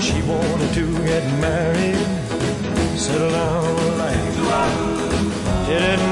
She wanted to get married, settle down in life. Didn't